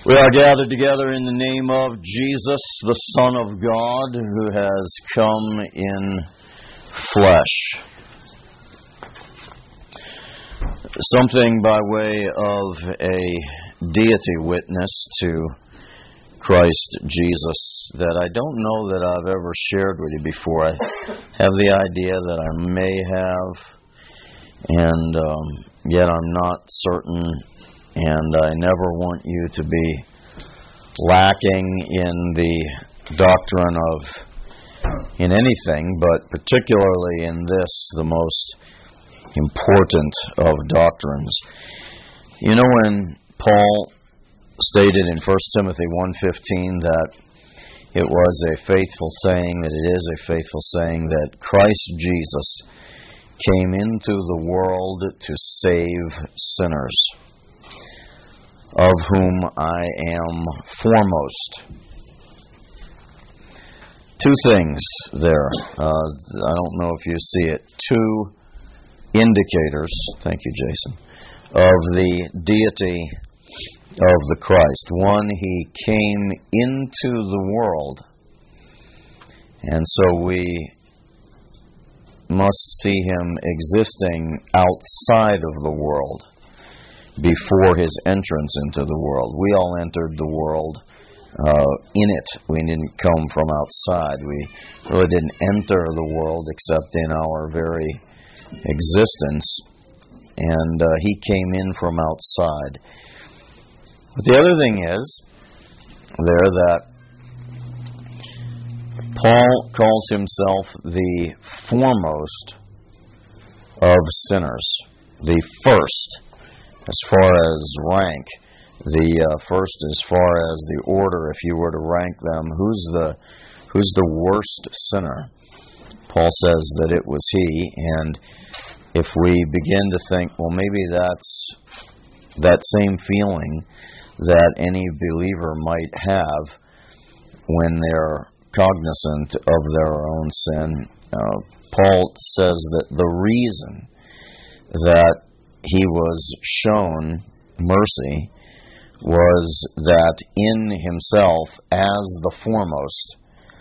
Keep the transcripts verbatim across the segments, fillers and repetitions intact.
We are gathered together in the name of Jesus, the Son of God, who has come in flesh. Something by way of a deity witness to Christ Jesus that I don't know that I've ever shared with you before. I have the idea that I may have, and um, yet I'm not certain. And I never want you to be lacking in the doctrine of, in anything, but particularly in this, the most important of doctrines. You know, when Paul stated in First Timothy one fifteen that it was a faithful saying, that it is a faithful saying, that Christ Jesus came into the world to save sinners, of whom I am foremost. Two things there. Uh, I don't know if you see it. Two indicators, thank you, Jason, of the deity of the Christ. One, he came into the world, and so we must see him existing outside of the world before his entrance into the world. We all entered the world uh, in it. We didn't come from outside. We really didn't enter the world except in our very existence. And uh, he came in from outside. But the other thing is there that Paul calls himself the foremost of sinners, the first as far as rank, the uh, first as far as the order. If you were to rank them, who's the who's the worst sinner? Paul says that it was he, and if we begin to think, well, maybe that's that same feeling that any believer might have when they're cognizant of their own sin, uh, Paul says that the reason that he was shown mercy was that in himself, as the foremost,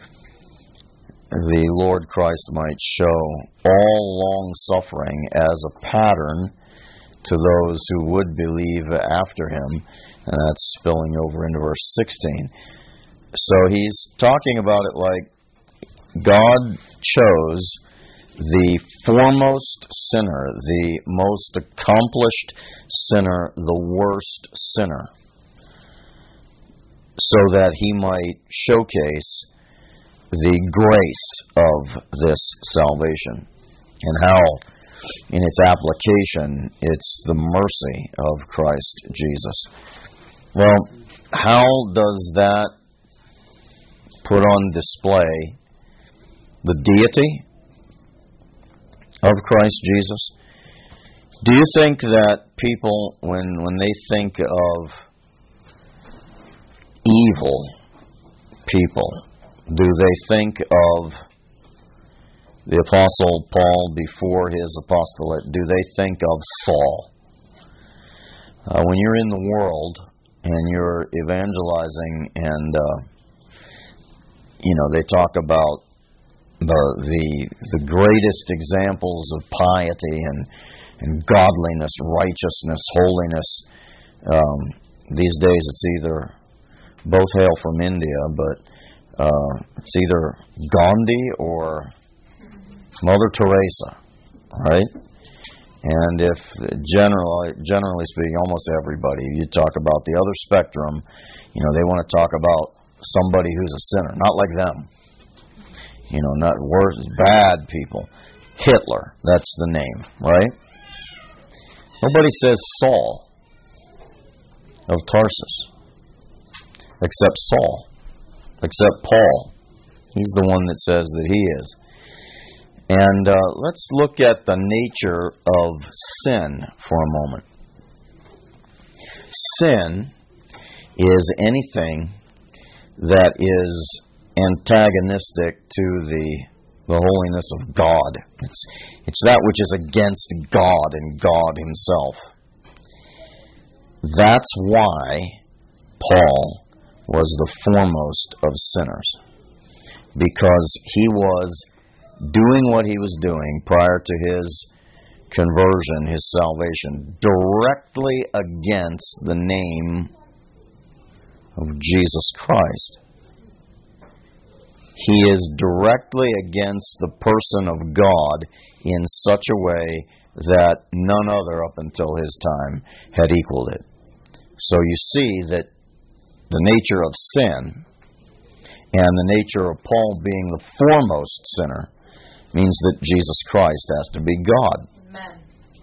the Lord Christ might show all long-suffering as a pattern to those who would believe after him. And that's spilling over into verse sixteen. So he's talking about it like God chose the foremost sinner, the most accomplished sinner, the worst sinner, so that he might showcase the grace of this salvation and how, in its application, it's the mercy of Christ Jesus. Well, how does that put on display the deity of Christ Jesus? Do you think that people, when when they think of evil people, do they think of the Apostle Paul before his apostolate? Do they think of Saul? Uh, when you're in the world and you're evangelizing, and uh, you know, they talk about The, the the greatest examples of piety and, and godliness, righteousness, holiness. Um, these days it's either, both hail from India, but uh, it's either Gandhi or Mother Teresa, right? And if generally, generally speaking, almost everybody, you talk about the other spectrum, you know, they want to talk about somebody who's a sinner, not like them. You know, not worse, bad people. Hitler, that's the name, right? Nobody says Saul of Tarsus, except Saul, except Paul. He's the one that says that he is. And uh, let's look at the nature of sin for a moment. Sin is anything that is antagonistic to the the holiness of God. It's it's that which is against God and God himself. That's why Paul was the foremost of sinners because he was doing what he was doing prior to his conversion, his salvation, directly against the name of Jesus Christ. He is directly against the person of God in such a way that none other up until his time had equaled it. So you see that the nature of sin and the nature of Paul being the foremost sinner means that Jesus Christ has to be God. Amen.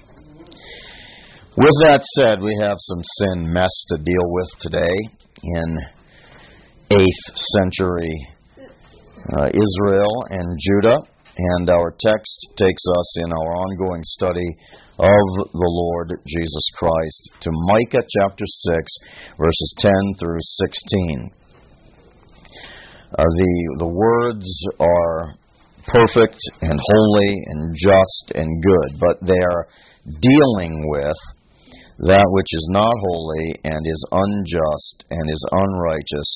With that said, we have some sin mess to deal with today in eighth century uh, Israel and Judah. And our text takes us in our ongoing study of the Lord Jesus Christ to Micah chapter six, verses ten through sixteen. Uh, the, the words are perfect and holy and just and good, but they are dealing with that which is not holy and is unjust and is unrighteous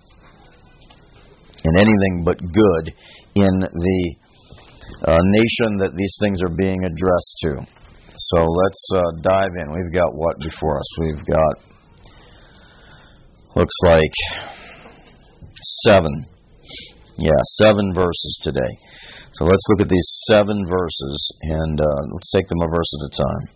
and anything but good in the uh, nation that these things are being addressed to. So let's uh, dive in. We've got what before us? We've got, looks like, seven. Yeah, seven verses today. So let's look at these seven verses, and uh, let's take them a verse at a time.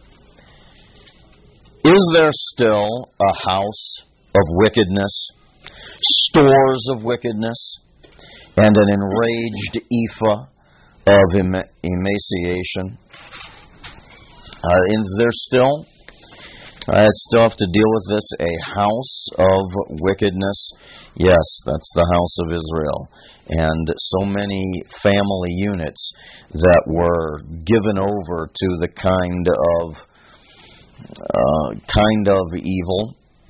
Is there still a house of wickedness, stores of wickedness, and an enraged ephah of em- emaciation? Uh, is there still, I still have to deal with this, a house of wickedness? Yes, that's the house of Israel. And so many family units that were given over to the kind of uh, kind of evil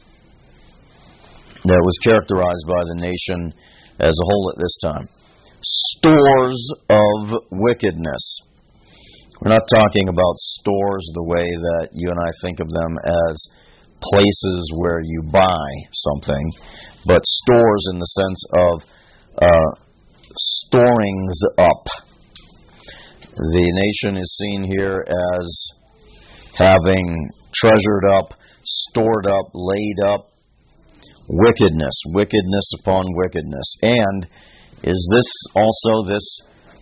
that was characterized by the nation as a whole at this time. Stores of wickedness. We're not talking about stores the way that you and I think of them as places where you buy something, but stores in the sense of uh, storings up. The nation is seen here as having treasured up, stored up, laid up wickedness, wickedness upon wickedness. And is this also this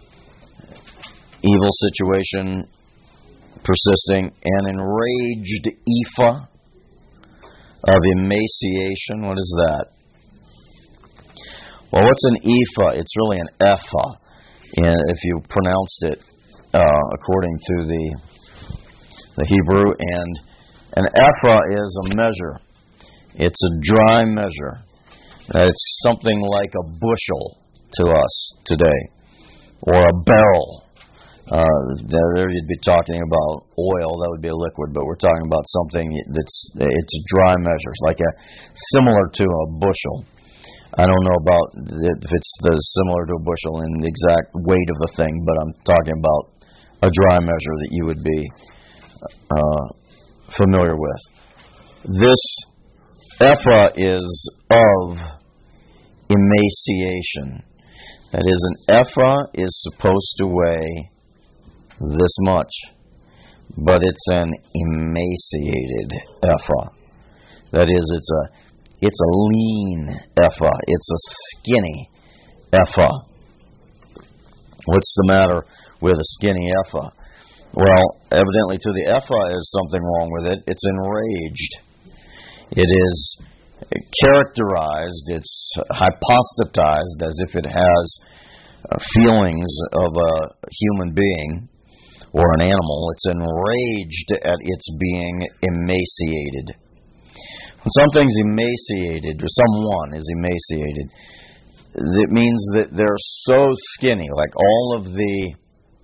evil situation persisting? An enraged ephah of emaciation. What is that? Well, what's an ephah? It's really an ephah, if you pronounced it uh, according to the the Hebrew. And an ephah is a measure. It's a dry measure. It's something like a bushel to us today, or a barrel. Uh, there you'd be talking about oil. That would be a liquid, but we're talking about something that's it's a dry measure, it's like a similar to a bushel. I don't know about if it's the similar to a bushel in the exact weight of the thing, but I'm talking about a dry measure that you would be uh, familiar with. This ephah is of emaciation. That is, an ephah is supposed to weigh this much, but it's an emaciated ephah. That is, it's a it's a lean ephah. It's a skinny ephah. What's the matter with a skinny ephah? Well, evidently to the ephah is something wrong with it. It's enraged. It is characterized, it's hypostatized as if it has uh, feelings of a human being or an animal. It's enraged at its being emaciated. When something's emaciated, or someone is emaciated, it means that they're so skinny, like all of the,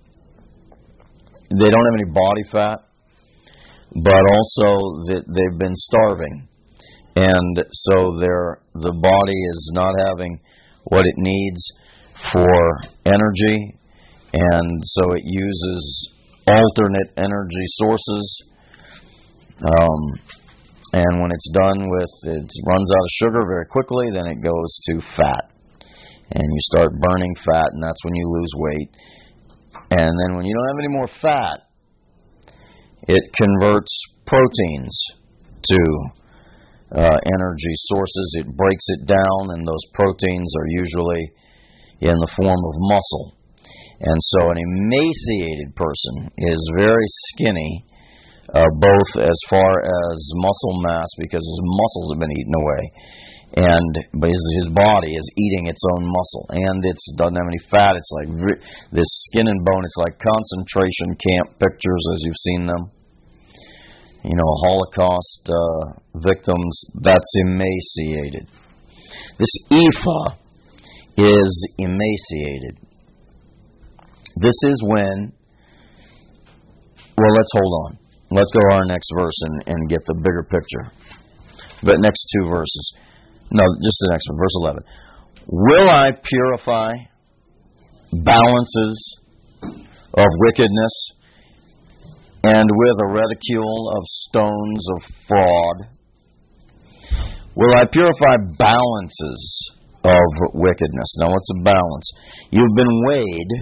they don't have any body fat, but also that they've been starving. And so they're, the body is not having what it needs for energy, and so it uses alternate energy sources. Um, And when it's done with, it runs out of sugar very quickly, then it goes to fat. And you start burning fat, and that's when you lose weight. And then when you don't have any more fat, it converts proteins to uh, energy sources. It breaks it down, and those proteins are usually in the form of muscle. And so an emaciated person is very skinny, uh, both as far as muscle mass, because his muscles have been eaten away, and but his, his body is eating its own muscle, and it doesn't have any fat. It's like this skin and bone. It's like concentration camp pictures as you've seen them. You know, Holocaust uh, victims, that's emaciated. This ephah is emaciated. This is when, well, let's hold on. Let's go to our next verse and, and get the bigger picture. But next two verses. No, just the next one, verse eleven. Will I purify balances of wickedness, and with a reticule of stones of fraud? Will I purify balances of wickedness? Now, what's a balance? You've been weighed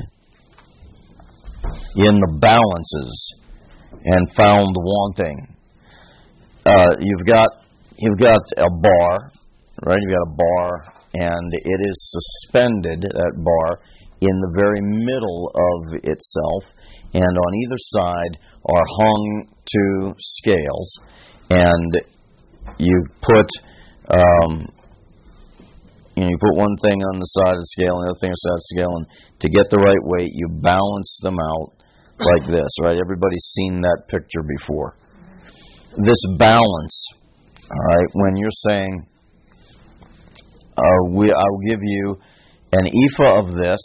in the balances and found wanting. Uh, you've got you've got a bar, right? You've got a bar, and it is suspended, that bar, in the very middle of itself, and on either side are hung two scales, and you put um, you know, you put one thing on the side of the scale and the other thing on the side of the scale, and to get the right weight, you balance them out like this, right? Everybody's seen that picture before. This balance, all right, when you're saying, uh, we, I'll give you an ephah of this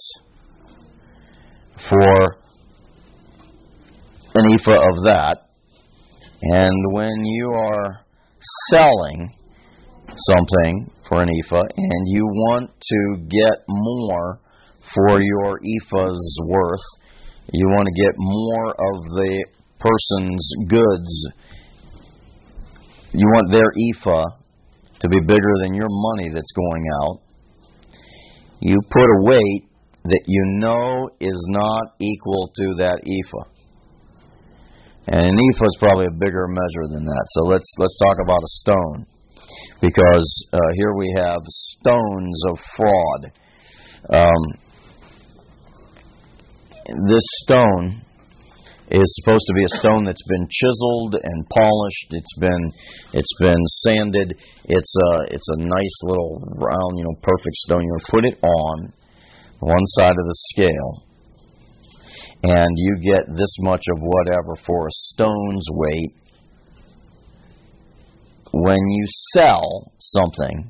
for an ephah of that, and when you are selling something for an ephah and you want to get more for your ephah's worth, you want to get more of the person's goods, you want their ephah to be bigger than your money that's going out, you put a weight that you know is not equal to that ephah. And an ephah is probably a bigger measure than that. So let's let's talk about a stone, because uh, here we have stones of fraud. Um, this stone is supposed to be a stone that's been chiseled and polished. It's been it's been sanded. It's a it's a nice little round, you know, perfect stone. You put it on one side of the scale, and you get this much of whatever for a stone's weight. When you sell something,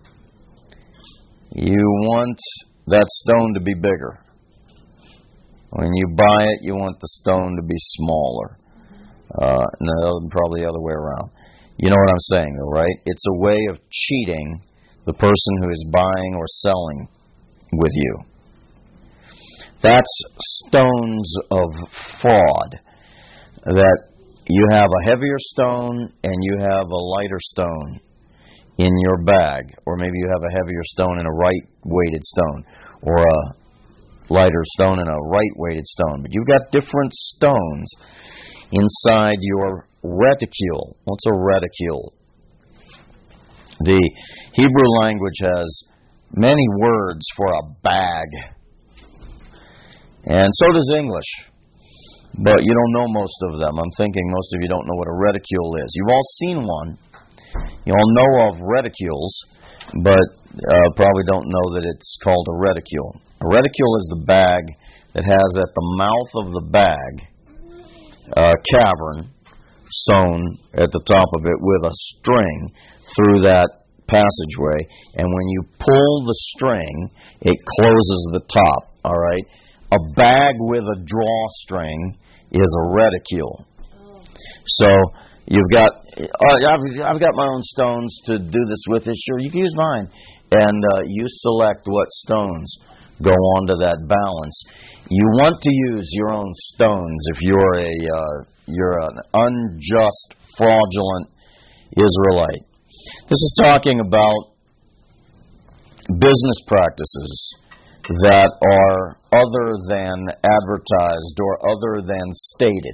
you want that stone to be bigger. When you buy it, you want the stone to be smaller. Uh, no, probably the other way around. You know what I'm saying, though, right? It's a way of cheating the person who is buying or selling with you. That's stones of fraud. That you have a heavier stone and you have a lighter stone in your bag. Or maybe you have a heavier stone and a right-weighted stone. Or a lighter stone and a right-weighted stone. But you've got different stones inside your reticule. What's a reticule? The Hebrew language has many words for a bag. And so does English. But you don't know most of them. I'm thinking most of you don't know what a reticule is. You've all seen one. You all know of reticules, but uh, probably don't know that it's called a reticule. A reticule is the bag that has at the mouth of the bag a cavern sewn at the top of it with a string through that passageway. And when you pull the string, it closes the top, all right? A bag with a drawstring is a reticule. So you've got, uh, I've, I've got my own stones to do this with. It. Sure, you can use mine. And uh, you select what stones go onto that balance. You want to use your own stones if you're a uh, you're an unjust, fraudulent Israelite. This is talking about business practices that are other than advertised or other than stated,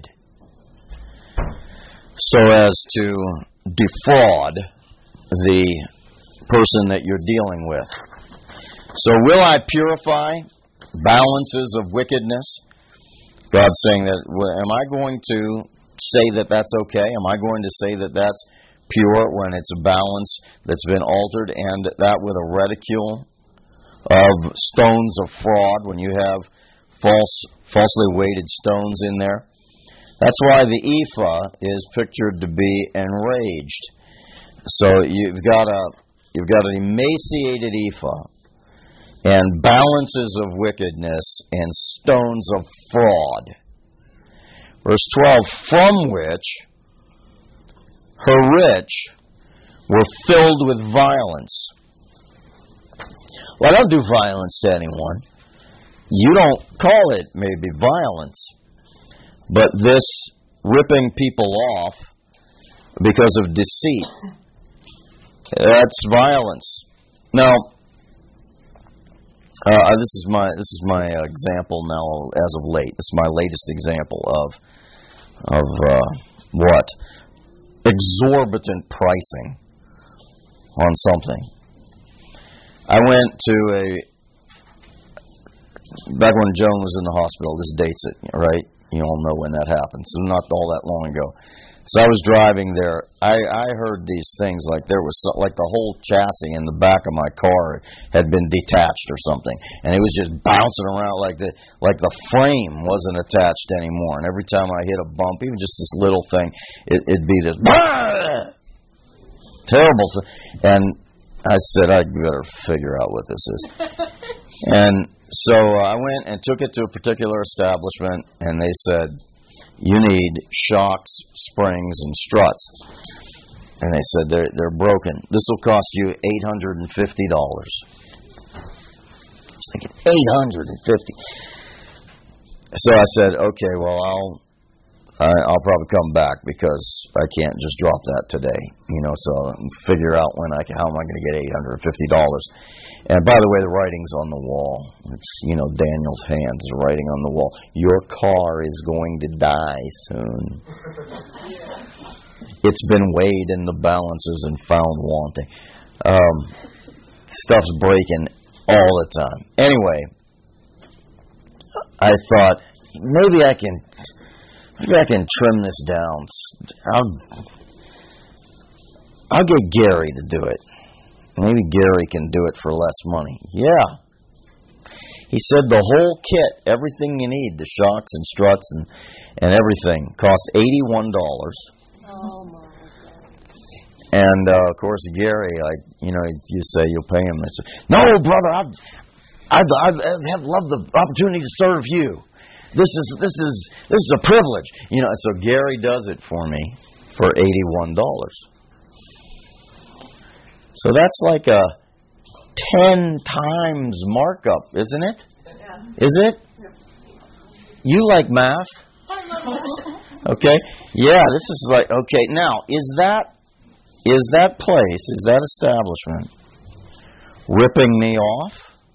so as to defraud the person that you're dealing with. So will I purify balances of wickedness? God's saying that, am I going to say that that's okay? Am I going to say that that's pure when it's a balance that's been altered, and that with a reticule of stones of fraud, when you have false, falsely weighted stones in there? That's why the ephah is pictured to be enraged. So you've got a you've got an emaciated ephah and balances of wickedness and stones of fraud. Verse twelve, from which her rich were filled with violence. Well, I don't do violence to anyone. You don't call it maybe violence, but this ripping people off because of deceit, that's violence. Now, uh, this is my this is my uh, example now as of late. This is my latest example of of uh, what exorbitant pricing on something. I went to a back when Joan was in the hospital. This dates it, right? You all know when that happened, so not all that long ago. So I was driving there. I, I heard these things like there was so, like the whole chassis in the back of my car had been detached or something, and it was just bouncing around like the like the frame wasn't attached anymore. And every time I hit a bump, even just this little thing, it, it'd be this terrible. And I said, I better figure out what this is. And so I went and took it to a particular establishment, and they said, you need shocks, springs, and struts. And they said, they're, they're broken. This will cost you eight hundred fifty dollars. I was thinking, eight hundred fifty dollars. So I said, okay, well, I'll I, I'll probably come back because I can't just drop that today. You know, so figure out when I can, how am I going to get eight hundred fifty dollars. And by the way, the writing's on the wall. It's, you know, Daniel's hand is writing on the wall. Your car is going to die soon. It's been weighed in the balances and found wanting. Um, stuff's breaking all the time. Anyway, I thought, maybe I can, maybe I can trim this down. I'll, I'll get Gary to do it. Maybe Gary can do it for less money. Yeah. He said the whole kit, everything you need, the shocks and struts and, and everything, cost eighty-one dollars. Oh, my God. And, uh, of course, Gary, like, you know, you say you'll pay him. Say, no, brother, I'd, I'd, I'd, I'd have loved the opportunity to serve you. This is, this is, this is a privilege. You know, so Gary does it for me for eighty-one dollars. So that's like a ten times markup, isn't it? Yeah. Is it? Yeah. You like math? Okay. Yeah, this is like, okay, now, is that is that place, is that establishment ripping me off?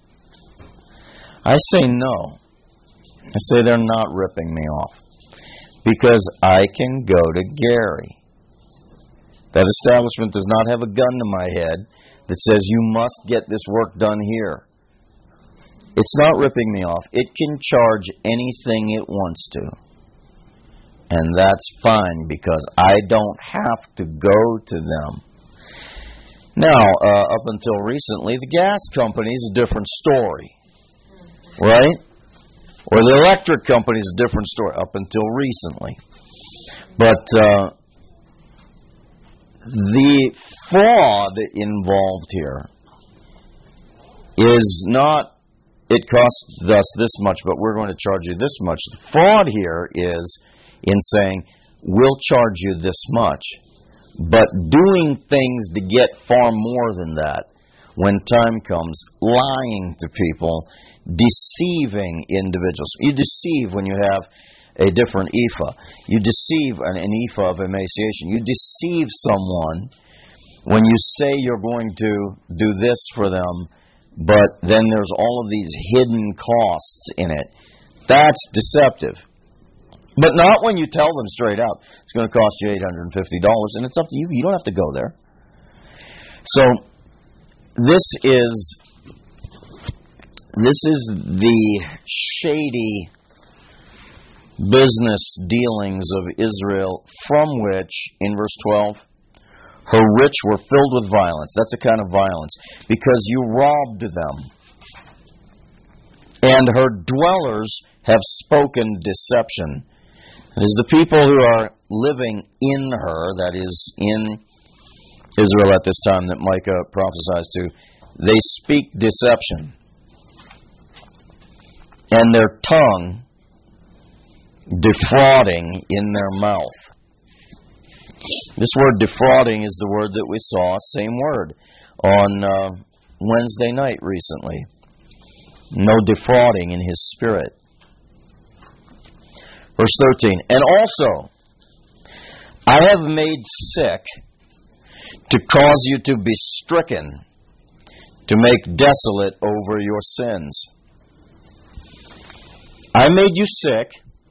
I say no. I say they're not ripping me off. Because I can go to Gary. That establishment does not have a gun to my head that says you must get this work done here. It's not ripping me off. It can charge anything it wants to. And that's fine because I don't have to go to them. Now, uh, up until recently, the gas company is a different story. Right? Or the electric company is a different story up until recently. But uh, the fraud involved here is not, it costs us this much, but we're going to charge you this much. The fraud here is in saying, we'll charge you this much, but doing things to get far more than that when time comes, lying to people, deceiving individuals. You deceive when you have a different ephah. You deceive an, an ephah of emaciation. You deceive someone when you say you're going to do this for them, but then there's all of these hidden costs in it. That's deceptive. But not when you tell them straight out, it's going to cost you eight hundred fifty dollars, and it's up to you. You don't have to go there. So this is this is the shady business dealings of Israel, from which, in verse twelve, her rich were filled with violence. That's a kind of violence, because you robbed them. And her dwellers have spoken deception. It is the people who are living in her, that is, in Israel at this time that Micah prophesies to, they speak deception. And their tongue defrauding in their mouth. This word defrauding is the word that we saw, same word, on uh, Wednesday night recently. No defrauding in his spirit. Verse thirteen, and also, I have made sick to cause you to be stricken, to make desolate over your sins. I made you sick,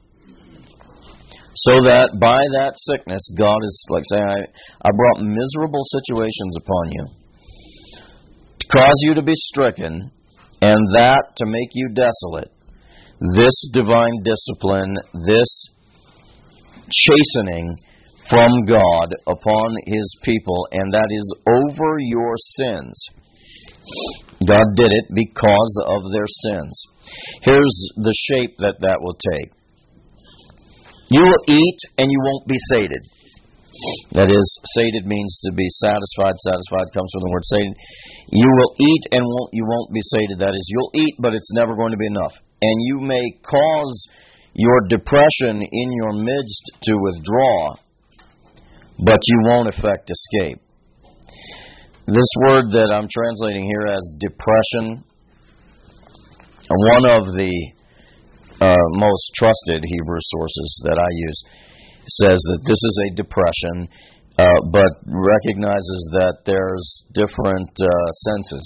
so that by that sickness, God is like saying, I, I brought miserable situations upon you, to cause you to be stricken, and that to make you desolate. This divine discipline, this chastening from God upon His people, and that is over your sins. God did it because of their sins. Here's the shape that that will take. You will eat and you won't be sated. That is, sated means to be satisfied. Satisfied comes from the word sated. You will eat and won't, you won't be sated. That is, you'll eat, but it's never going to be enough. And you may cause your depression in your midst to withdraw, but you won't effect escape. This word that I'm translating here as depression, one of the uh, most trusted Hebrew sources that I use says that this is a depression, uh, but recognizes that there's different uh, senses,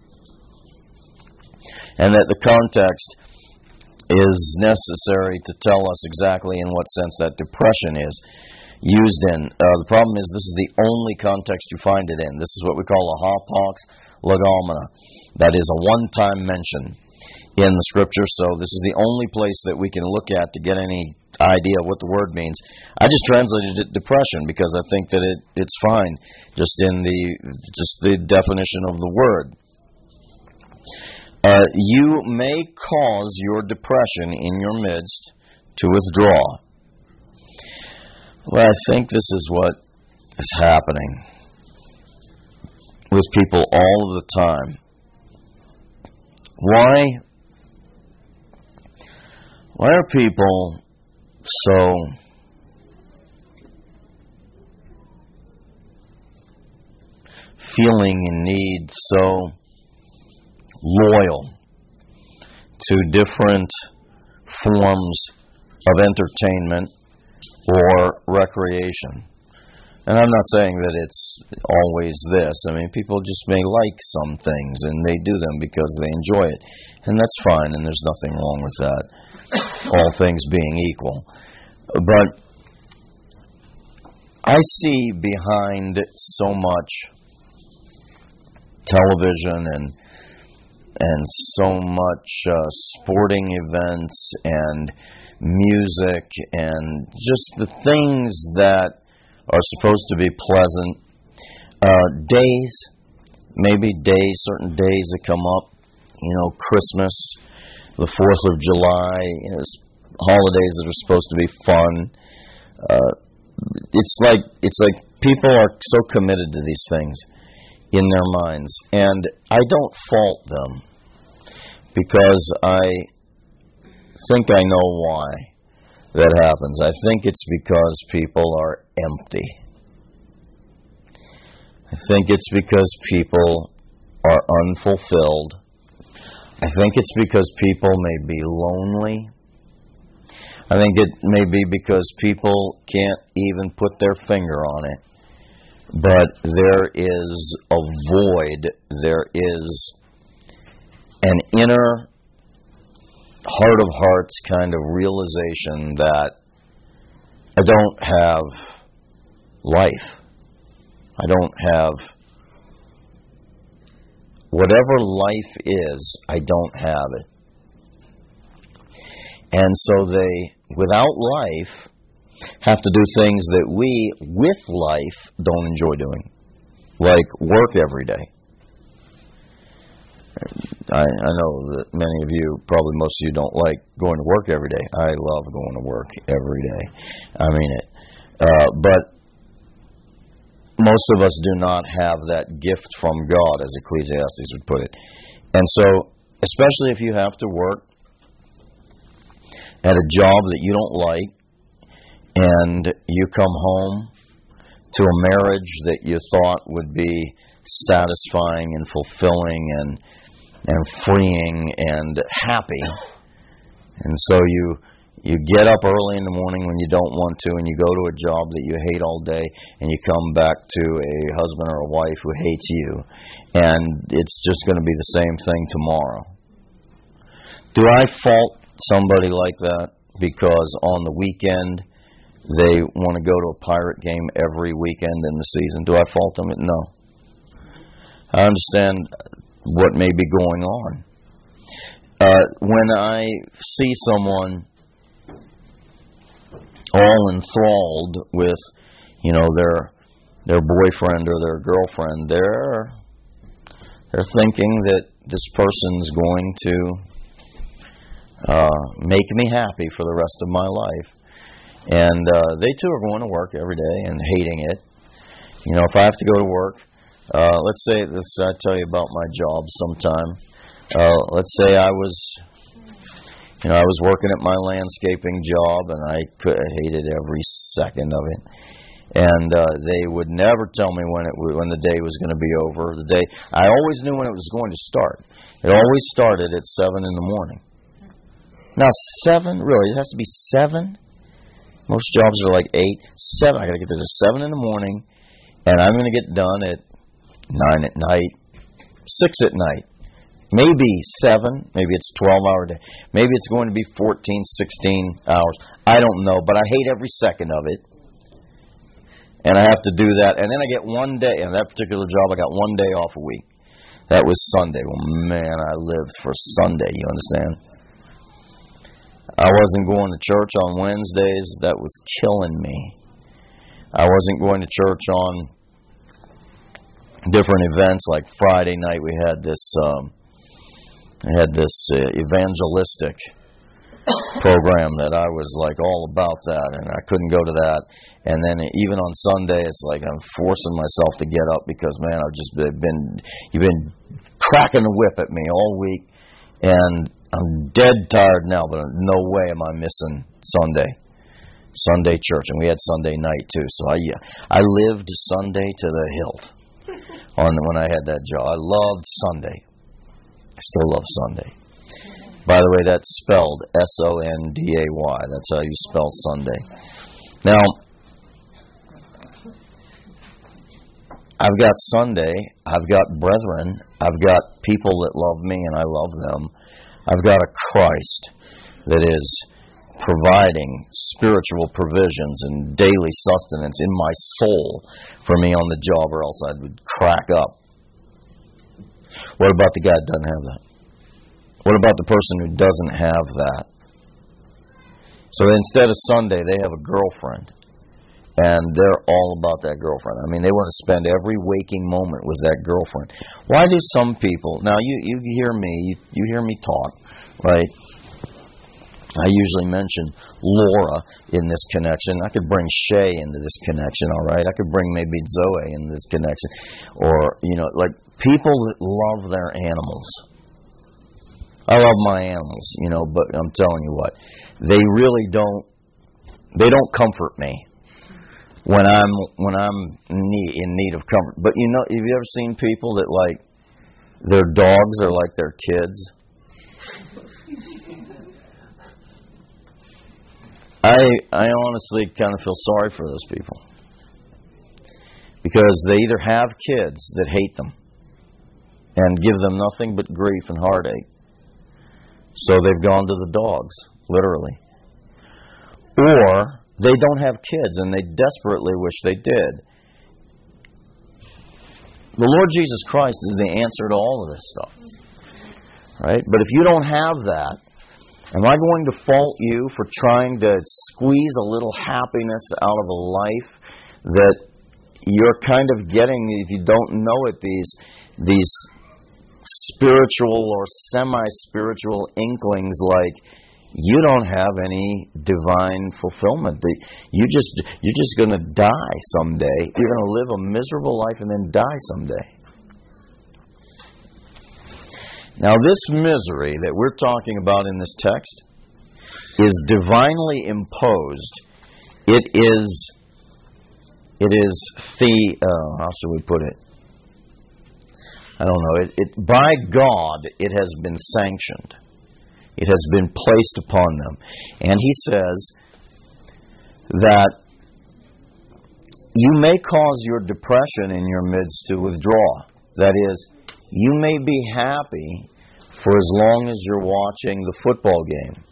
and that the context is necessary to tell us exactly in what sense that depression is used in. Uh, the problem is this is the only context you find it in. This is what we call a hapax legomena. That is a one-time mention in the Scripture, so this is the only place that we can look at to get any idea of what the word means. I just translated it depression because I think that it, it's fine just in the just the definition of the word. Uh, you may cause your depression in your midst to withdraw. Well, I think this is what is happening with people all of the time. Why? Why are people so feeling in need, so loyal to different forms of entertainment or recreation? And I'm not saying that it's always this. I mean, people just may like some things and they do them because they enjoy it. And that's fine, and there's nothing wrong with that, all things being equal. But I see behind so much television and and so much uh, sporting events and music and just the things that are supposed to be pleasant, uh, days, maybe days, certain days that come up, you know, Christmas, the fourth of July, you know, holidays that are supposed to be fun. Uh, it's like it's like people are so committed to these things in their minds, and I don't fault them because I think I know why that happens. I think it's because people are empty. I think it's because people are unfulfilled. I think it's because people may be lonely. I think it may be because people can't even put their finger on it. But there is a void. There is an inner heart of hearts kind of realization that I don't have life. I don't have whatever life is, I don't have it. And so they, without life, have to do things that we, with life, don't enjoy doing. Like work every day. I, I know that many of you, probably most of you, don't like going to work every day. I love going to work every day. I mean it. Uh, but most of us do not have that gift from God, as Ecclesiastes would put it. And so, especially if you have to work at a job that you don't like, and you come home to a marriage that you thought would be satisfying and fulfilling and and freeing and happy, and so you you get up early in the morning when you don't want to, and you go to a job that you hate all day, and you come back to a husband or a wife who hates you, and it's just going to be the same thing tomorrow. Do I fault somebody like that because on the weekend they want to go to a Pirate game every weekend in the season? Do I fault them? No. I understand what may be going on. Uh, when I see someone all enthralled with, you know, their their boyfriend or their girlfriend, they're they're thinking that this person's going to uh, make me happy for the rest of my life. And uh, they too are going to work every day and hating it. You know, if I have to go to work, uh, let's say this. I tell you about my job sometime. Uh, let's say I was, you know, I was working at my landscaping job, and I could, I hated every second of it. And uh, they would never tell me when it when the day was going to be over. The day I always knew when it was going to start. It always started at seven in the morning. Now seven, really, it has to be seven. Most jobs are like eight, seven. I got to get there at seven in the morning, and I'm going to get done at nine at night, six at night, maybe seven. Maybe it's twelve hour day. Maybe it's going to be fourteen, sixteen hours. I don't know, but I hate every second of it, and I have to do that. And then I get one day. In that particular job, I got one day off a week. That was Sunday. Well, man, I lived for Sunday. You understand? I wasn't going to church on Wednesdays. That was killing me. I wasn't going to church on different events. Like Friday night, we had this um, we had this uh, evangelistic program that I was like all about that, and I couldn't go to that. And then even on Sunday, it's like I'm forcing myself to get up because, man, I've just been you've been cracking the whip at me all week, and I'm dead tired now, but no way am I missing Sunday, Sunday church, and we had Sunday night too. So I, I lived Sunday to the hilt. On when I had that job, I loved Sunday. I still love Sunday. By the way, that's spelled S O N D A Y. That's how you spell Sunday. Now, I've got Sunday. I've got brethren. I've got people that love me, and I love them. I've got a Christ that is providing spiritual provisions and daily sustenance in my soul for me on the job, or else I would crack up. What about the guy that doesn't have that? What about the person who doesn't have that? So instead of Sunday, they have a girlfriend, and they're all about that girlfriend. I mean, they want to spend every waking moment with that girlfriend. Why do some people... Now, you, you hear me, you, you hear me talk, right? I usually mention Laura in this connection. I could bring Shay into this connection, all right? I could bring maybe Zoe in this connection. Or, you know, like people that love their animals. I love my animals, you know, but I'm telling you what, they really don't, they don't comfort me when I'm when I'm need, in need of comfort. But you know, have you ever seen people that like their dogs are like their kids? I I honestly kind of feel sorry for those people. Because they either have kids that hate them and give them nothing but grief and heartache. So they've gone to the dogs, literally. Or they don't have kids and they desperately wish they did. The Lord Jesus Christ is the answer to all of this stuff. Right? But if you don't have that, am I going to fault you for trying to squeeze a little happiness out of a life that you're kind of getting, if you don't know it, these these spiritual or semi-spiritual inklings like you don't have any divine fulfillment. You just you're just going to die someday. You're going to live a miserable life and then die someday. Now, this misery that we're talking about in this text is divinely imposed. It is, it is the, uh, how should we put it? I don't know. It, it by God, it has been sanctioned. It has been placed upon them. And he says that you may cause your depression in your midst to withdraw. That is, you may be happy for as long as you're watching the football game.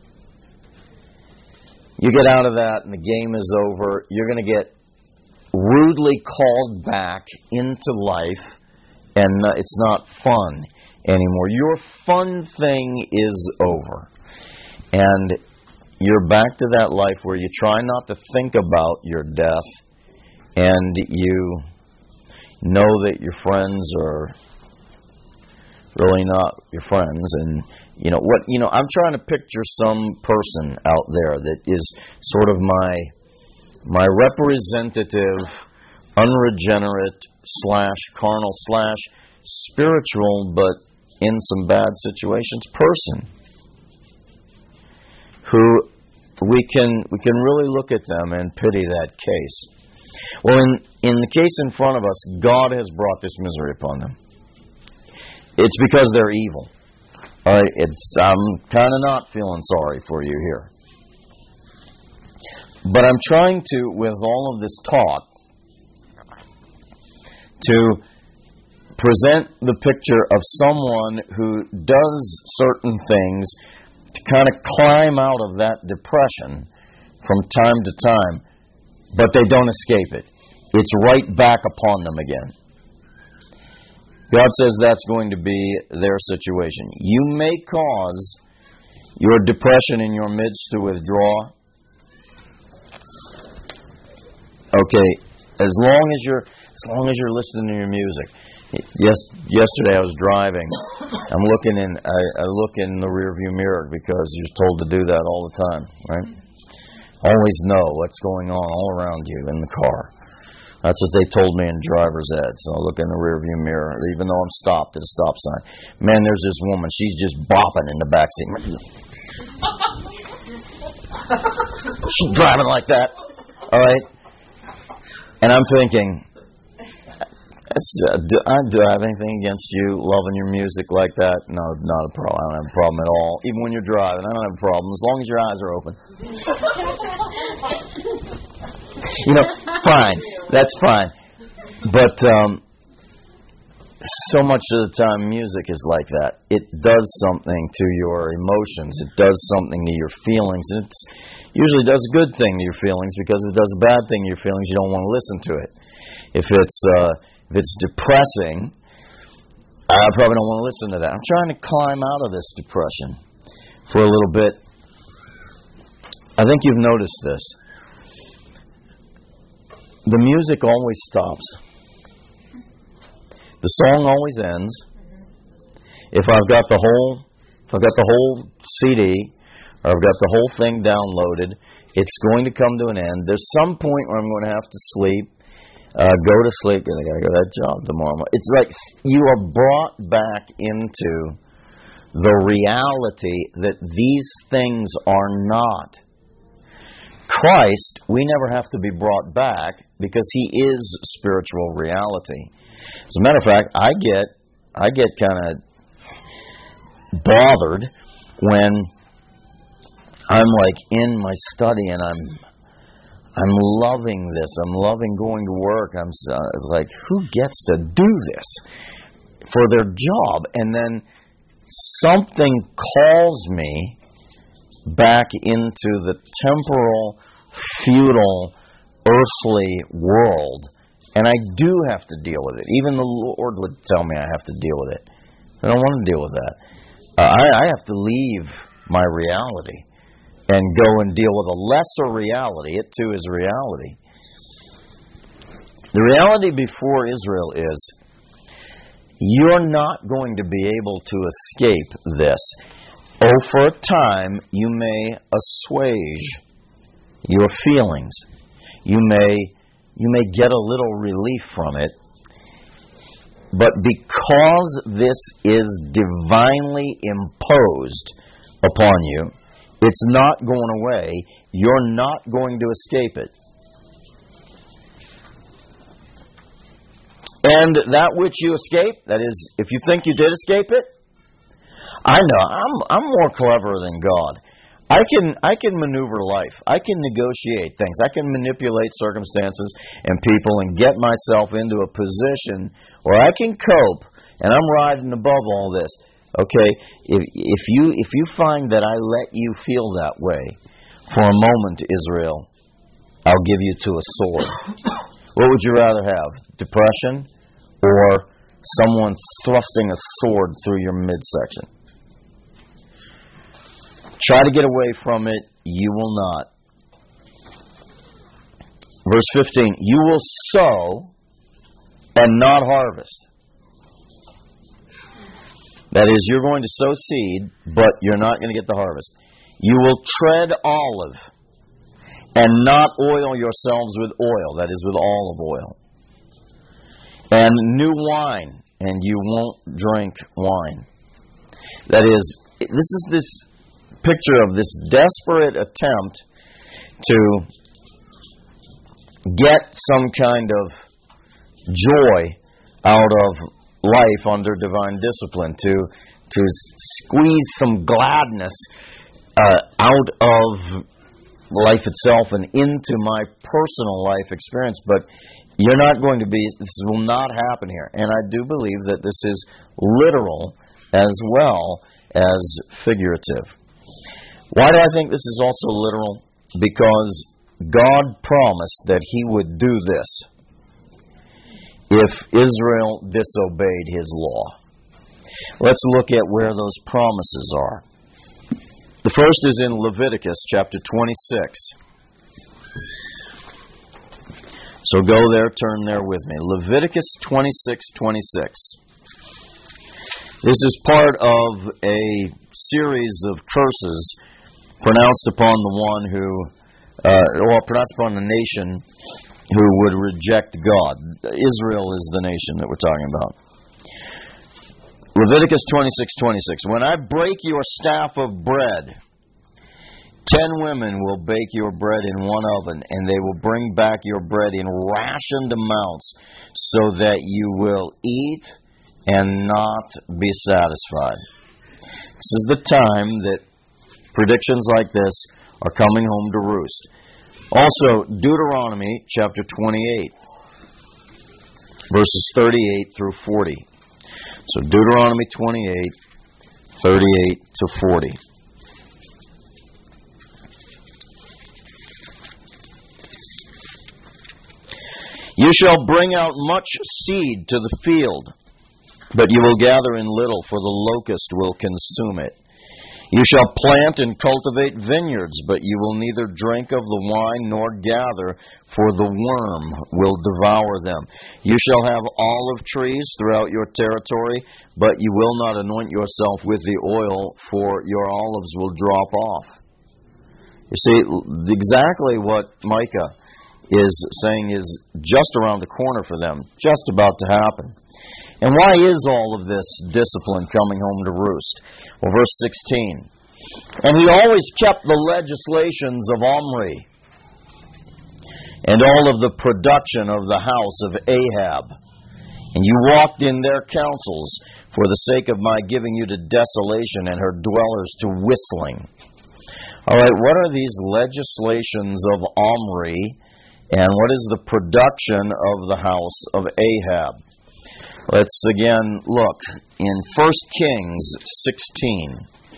You get out of that and the game is over, you're going to get rudely called back into life, and it's not fun anymore. Your fun thing is over. And you're back to that life where you try not to think about your death, and you know that your friends are really not your friends. And you know what you know I'm trying to picture some person out there that is sort of my my representative, unregenerate slash carnal slash spiritual, but in some bad situations person, who we can we can really look at them and pity that case. Well, in in the case in front of us, God has brought this misery upon them. It's because they're evil. All right, it's I'm kind of not feeling sorry for you here, but I'm trying to, with all of this talk, to present the picture of someone who does certain things to kind of climb out of that depression from time to time, but they don't escape it. It's right back upon them again. God says that's going to be their situation. You may cause your depression in your midst to withdraw. Okay, as long as you're as long as you're listening to your music. Yes, yesterday I was driving. I'm looking in. I, I look in the rearview mirror because you're told to do that all the time, right? Always know what's going on all around you in the car. That's what they told me in driver's ed. So I look in the rearview mirror, even though I'm stopped at a stop sign. Man, there's this woman. She's just bopping in the backseat. She's driving like that. All right. And I'm thinking, That's, uh, do, I, do I have anything against you loving your music like that? No, not a problem. I don't have a problem at all. Even when you're driving, I don't have a problem as long as your eyes are open. You know, fine. That's fine. But um, so much of the time music is like that. It does something to your emotions. It does something to your feelings. And it usually does a good thing to your feelings, because if it does a bad thing to your feelings, you don't want to listen to it. If it's... Uh, If it's depressing, I probably don't want to listen to that. I'm trying to climb out of this depression for a little bit. I think you've noticed this. The music always stops. The song always ends. If I've got the whole, if I've got the whole C D, or I've got the whole thing downloaded, it's going to come to an end. There's some point where I'm going to have to sleep. Uh, go to sleep, and I got to go to that job tomorrow. It's like you are brought back into the reality that these things are not. Christ, we never have to be brought back because He is spiritual reality. As a matter of fact, I get, I get kind of bothered when I'm like in my study and I'm I'm loving this. I'm loving going to work. I'm uh, like, who gets to do this for their job? And then something calls me back into the temporal, feudal, earthly world, and I do have to deal with it. Even the Lord would tell me I have to deal with it. I don't want to deal with that. Uh, I, I have to leave my reality and go and deal with a lesser reality. It too is reality. The reality before Israel is you're not going to be able to escape this. Oh, for a time you may assuage your feelings. You may you may get a little relief from it. But because this is divinely imposed upon you, it's not going away. You're not going to escape it. And that which you escape, that is, if you think you did escape it, I know, I'm I'm more clever than God. I can I can maneuver life. I can negotiate things. I can manipulate circumstances and people and get myself into a position where I can cope, and I'm riding above all this. Okay, if if you if you find that I let you feel that way for a moment, Israel, I'll give you to a sword. What would you rather have? Depression or someone thrusting a sword through your midsection? Try to get away from it. You will not. Verse fifteen, you will sow and not harvest. That is, you're going to sow seed, but you're not going to get the harvest. You will tread olive and not oil yourselves with oil. That is, with olive oil. And new wine, and you won't drink wine. That is, this is this picture of this desperate attempt to get some kind of joy out of life under divine discipline, to to squeeze some gladness uh, out of life itself and into my personal life experience. But you're not going to be, this will not happen here. And I do believe that this is literal as well as figurative. Why do I think this is also literal? Because God promised that He would do this if Israel disobeyed His law. Let's look at where those promises are. The first is in Leviticus chapter twenty-six. So go there, turn there with me. Leviticus twenty-six twenty-six. This is part of a series of curses pronounced upon the one who, uh, well, pronounced upon the nation who would reject God. Israel is the nation that we're talking about. Leviticus twenty-six twenty-six. When I break your staff of bread, ten women will bake your bread in one oven, and they will bring back your bread in rationed amounts, so that you will eat and not be satisfied. This is the time that predictions like this are coming home to roost. Also, Deuteronomy chapter twenty-eight, verses thirty-eight through forty. So Deuteronomy twenty-eight, thirty-eight to forty. You shall bring out much seed to the field, but you will gather in little, for the locust will consume it. You shall plant and cultivate vineyards, but you will neither drink of the wine nor gather, for the worm will devour them. You shall have olive trees throughout your territory, but you will not anoint yourself with the oil, for your olives will drop off. You see, exactly what Micah is saying is just around the corner for them, just about to happen. And why is all of this discipline coming home to roost? Well, verse sixteen. And he always kept the legislations of Omri and all of the production of the house of Ahab. And you walked in their counsels for the sake of my giving you to desolation and her dwellers to whistling. All right, what are these legislations of Omri, and what is the production of the house of Ahab? Let's again look in First Kings sixteen.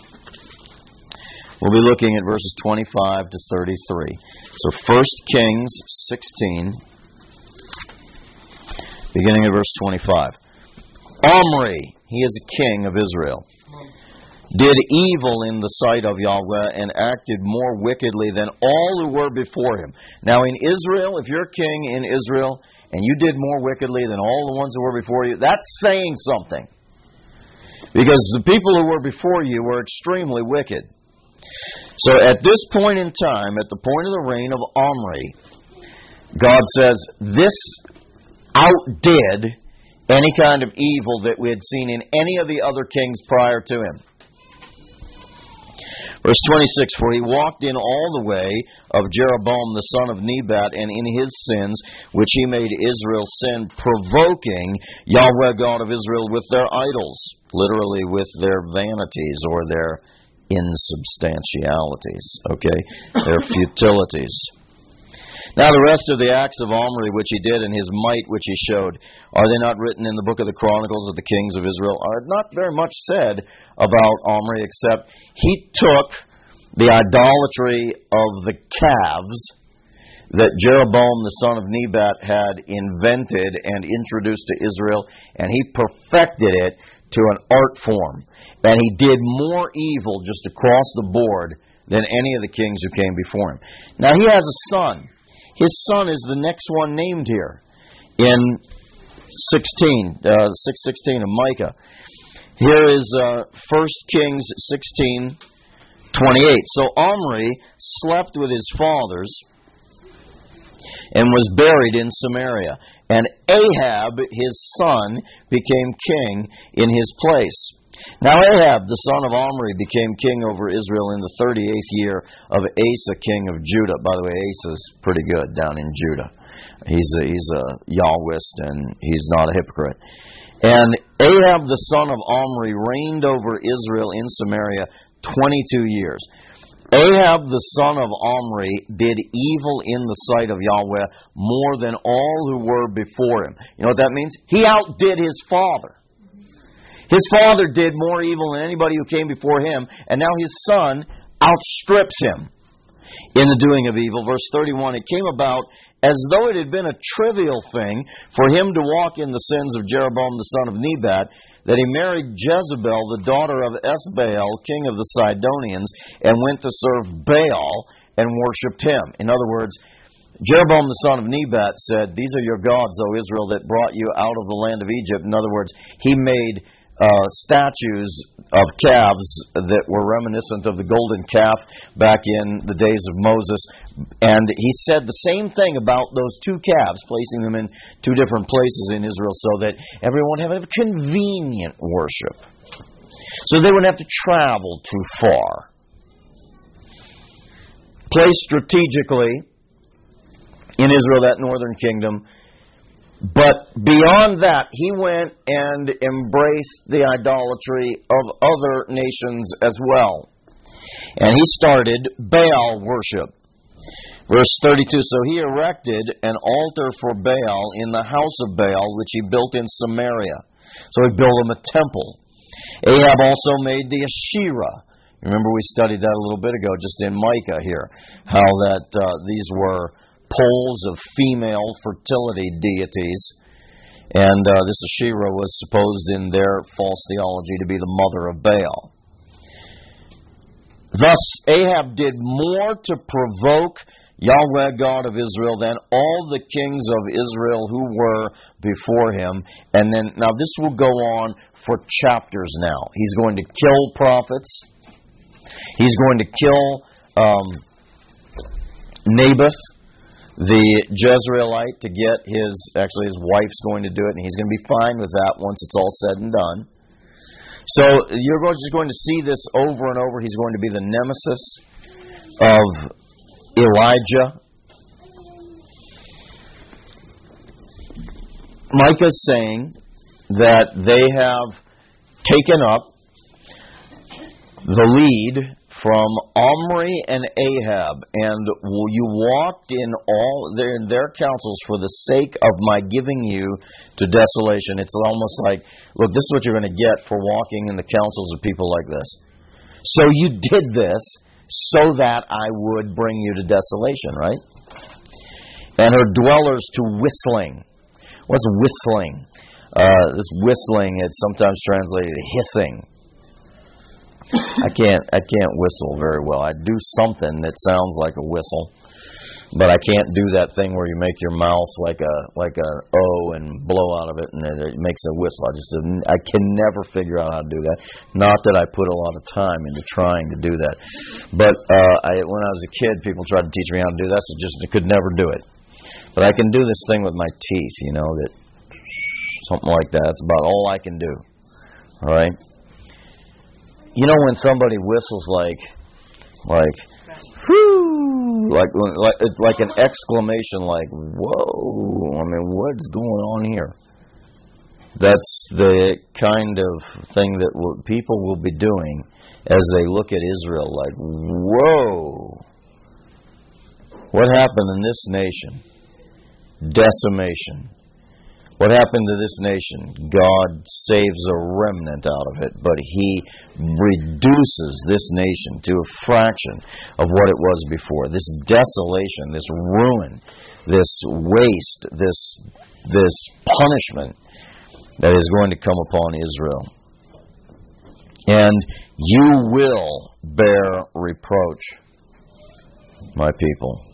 We'll be looking at verses twenty-five to thirty-three. So First Kings sixteen, beginning at verse twenty-five. Omri, he is a king of Israel, did evil in the sight of Yahweh and acted more wickedly than all who were before him. Now in Israel, if you're king in Israel and you did more wickedly than all the ones who were before you, that's saying something. Because the people who were before you were extremely wicked. So at this point in time, at the point of the reign of Omri, God says, this outdid any kind of evil that we had seen in any of the other kings prior to him. Verse twenty-six, for he walked in all the way of Jeroboam the son of Nebat, and in his sins, which he made Israel sin, provoking Yahweh God of Israel with their idols, literally with their vanities or their insubstantialities, okay, their futilities. Now the rest of the acts of Omri which he did and his might which he showed, are they not written in the book of the Chronicles of the Kings of Israel? Are not very much said about Omri, except he took the idolatry of the calves that Jeroboam the son of Nebat had invented and introduced to Israel, and he perfected it to an art form. And he did more evil just across the board than any of the kings who came before him. Now he has a son. His son is the next one named here in sixteen, uh, six sixteen of Micah. Here is uh, First Kings sixteen twenty-eight. So Omri slept with his fathers and was buried in Samaria. And Ahab, his son, became king in his place. Now Ahab, the son of Omri, became king over Israel in the thirty-eighth year of Asa, king of Judah. By the way, Asa's pretty good down in Judah. He's a, he's a Yahwist, and he's not a hypocrite. And Ahab, the son of Omri, reigned over Israel in Samaria twenty-two years. Ahab, the son of Omri, did evil in the sight of Yahweh more than all who were before him. You know what that means? He outdid his father. His father did more evil than anybody who came before him, and now his son outstrips him in the doing of evil. Verse thirty-one, it came about as though it had been a trivial thing for him to walk in the sins of Jeroboam the son of Nebat, that he married Jezebel, the daughter of Ethbaal, king of the Sidonians, and went to serve Baal and worshipped him. In other words, Jeroboam the son of Nebat said, these are your gods, O Israel, that brought you out of the land of Egypt. In other words, he made Uh, statues of calves that were reminiscent of the golden calf back in the days of Moses. And he said the same thing about those two calves, placing them in two different places in Israel so that everyone would have a convenient worship. So they wouldn't have to travel too far. Placed strategically in Israel, that northern kingdom. But beyond that, he went and embraced the idolatry of other nations as well. And he started Baal worship. Verse thirty-two, so he erected an altar for Baal in the house of Baal, which he built in Samaria. So he built him a temple. Ahab also made the Asherah. Remember we studied that a little bit ago just in Micah here, how that uh, these were poles of female fertility deities, and uh, this Asherah was supposed in their false theology to be the mother of Baal. Thus Ahab did more to provoke Yahweh God of Israel than all the kings of Israel who were before him. And then, now this will go on for chapters now. He's going to kill prophets. He's going to kill um, Naboth, the Jezreelite, to get his, actually his wife's going to do it, and he's going to be fine with that once it's all said and done. So you're just going to see this over and over. He's going to be the nemesis of Elijah. Micah's saying that they have taken up the lead from Omri and Ahab, and you walked in all their, their counsels for the sake of my giving you to desolation. It's almost like, look, this is what you're going to get for walking in the counsels of people like this. So you did this so that I would bring you to desolation, right? And her dwellers to whistling. What's whistling? Uh, this whistling, it's sometimes translated hissing. I can't I can't whistle very well. I do something that sounds like a whistle, but I can't do that thing where you make your mouth like a like a O and blow out of it and it makes a whistle. I just I can never figure out how to do that. Not that I put a lot of time into trying to do that, but uh, I, when I was a kid, people tried to teach me how to do that, so just I could never do it. But I can do this thing with my teeth, you know, that something like that. That's about all I can do. All right. You know when somebody whistles like, like, whoo, like, like, it's like an exclamation, like, whoa. I mean, what's going on here? That's the kind of thing that will, people will be doing as they look at Israel, like, whoa. What happened in this nation? Decimation. What happened to this nation? God saves a remnant out of it, but He reduces this nation to a fraction of what it was before. This desolation, this ruin, this waste, this this punishment that is going to come upon Israel. And you will bear reproach, my people.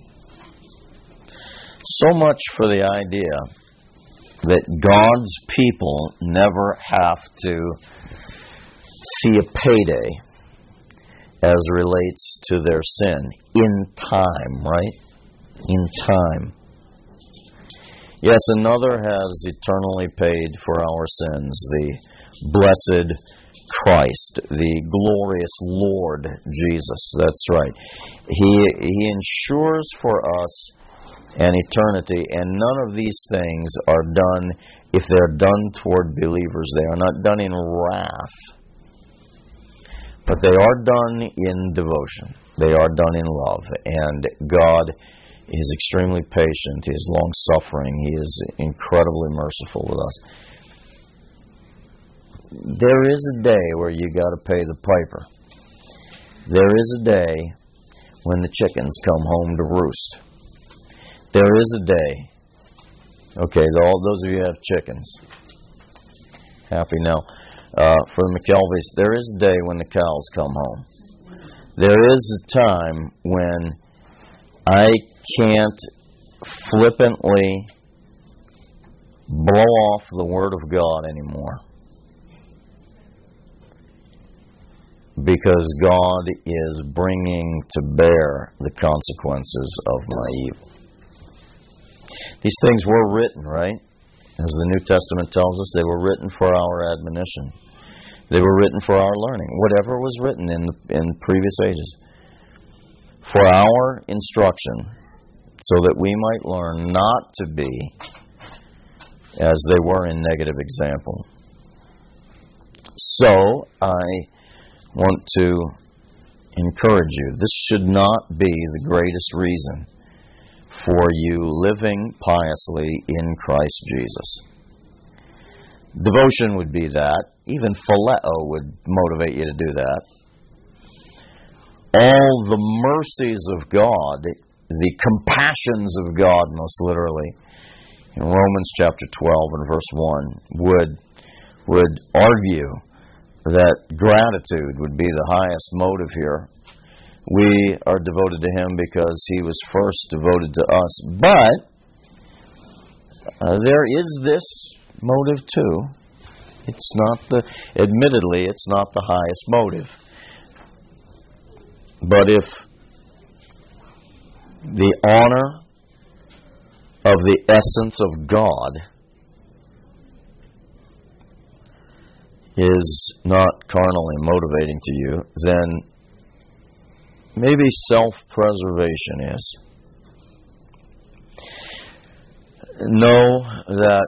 So much for the idea that God's people never have to see a payday as relates to their sin in time, right? In time. Yes, another has eternally paid for our sins, the blessed Christ, the glorious Lord Jesus. That's right. He, he ensures for us and eternity, and none of these things are done if they're done toward believers. They are not done in wrath, but they are done in devotion. They are done in love, and God is extremely patient. He is long-suffering. He is incredibly merciful with us. There is a day where you got to pay the piper. There is a day when the chickens come home to roost. There is a day. Okay, all those of you who have chickens, happy now. Uh, for the McKelveys, there is a day when the cows come home. There is a time when I can't flippantly blow off the Word of God anymore, because God is bringing to bear the consequences of my evil. These things were written, right? As the New Testament tells us, they were written for our admonition. They were written for our learning. Whatever was written in in previous ages, for our instruction, so that we might learn not to be as they were in negative example. So I want to encourage you. This should not be the greatest reason for you living piously in Christ Jesus. Devotion would be that. Even phileo would motivate you to do that. All the mercies of God, the compassions of God, most literally, in Romans chapter twelve and verse one, would, would argue that gratitude would be the highest motive here. We are devoted to Him because He was first devoted to us. But uh, there is this motive too. It's not the, admittedly, it's not the highest motive. But if the honor of the essence of God is not carnally motivating to you, then maybe self-preservation is. Know that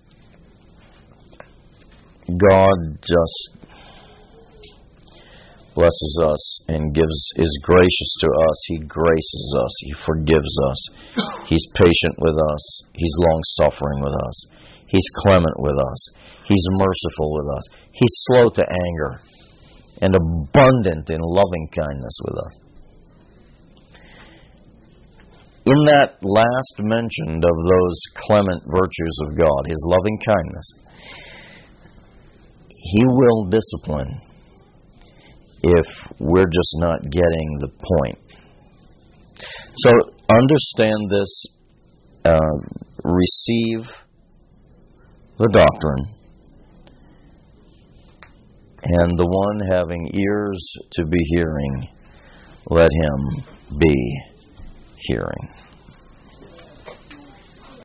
God just blesses us and gives is gracious to us. He graces us. He forgives us. He's patient with us. He's long-suffering with us. He's clement with us. He's merciful with us. He's slow to anger and abundant in loving kindness with us. In that last mentioned of those clement virtues of God, His loving kindness, He will discipline if we're just not getting the point. So understand this, uh, receive the doctrine, and the one having ears to be hearing, let him be hearing.